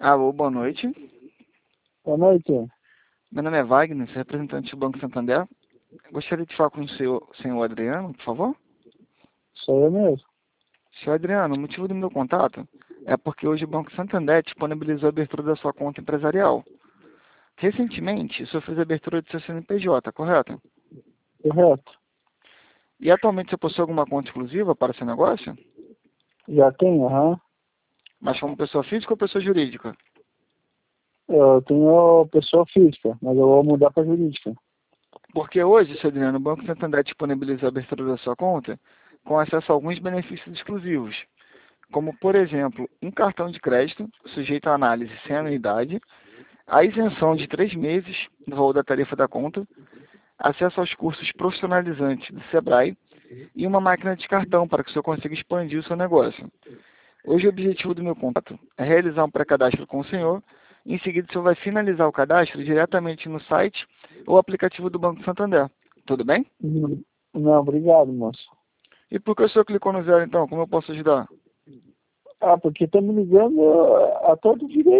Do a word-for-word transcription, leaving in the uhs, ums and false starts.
Alô, boa noite. Boa noite. Meu nome é Wagner, sou representante do Banco Santander. Gostaria de falar com o senhor, senhor Adriano, por favor. Sou eu mesmo. Senhor Adriano, o motivo do meu contato é porque hoje o Banco Santander disponibilizou a abertura da sua conta empresarial. Recentemente, o senhor fez a abertura do seu C N P J, correto? Correto. E atualmente você possui alguma conta exclusiva para seu negócio? Já tenho, aham. Mas como pessoa física ou pessoa jurídica? Eu tenho pessoa física, mas eu vou mudar para jurídica. Porque hoje, senhor Adriano, o Banco Santander disponibilizou a abertura da sua conta com acesso a alguns benefícios exclusivos, como, por exemplo, um cartão de crédito sujeito à análise sem anuidade, a isenção de três meses no valor da tarifa da conta, acesso aos cursos profissionalizantes do Sebrae e uma máquina de cartão para que o senhor consiga expandir o seu negócio. Hoje o objetivo do meu contato é realizar um pré-cadastro com o senhor. Em seguida, o senhor vai finalizar o cadastro diretamente no site ou aplicativo do Banco Santander. Tudo bem? Não, não, obrigado, moço. E por que o senhor clicou no zero, então? Como eu posso ajudar? Ah, porque tá me ligando a todo direito.